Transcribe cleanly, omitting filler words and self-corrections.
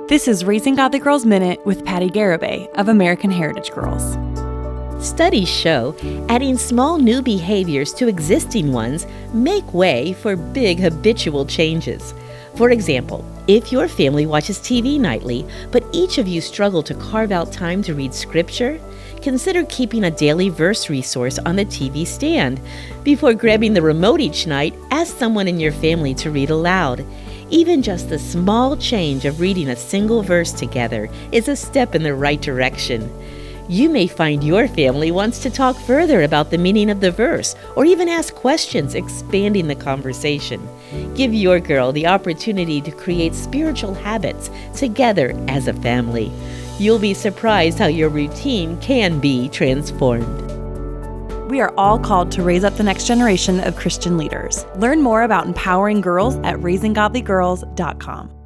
This is Raising Godly Girls Minute with Patty Garibay of American Heritage Girls. Studies show adding small new behaviors to existing ones make way for big habitual changes. For example, if your family watches TV nightly, but each of you struggle to carve out time to read scripture, consider keeping a daily verse resource on the TV stand. Before grabbing the remote each night, ask someone in your family to read aloud. Even just the small change of reading a single verse together is a step in the right direction. You may find your family wants to talk further about the meaning of the verse or even ask questions, expanding the conversation. Give your girl the opportunity to create spiritual habits together as a family. You'll be surprised how your routine can be transformed. We are all called to raise up the next generation of Christian leaders. Learn more about empowering girls at raisinggodlygirls.com.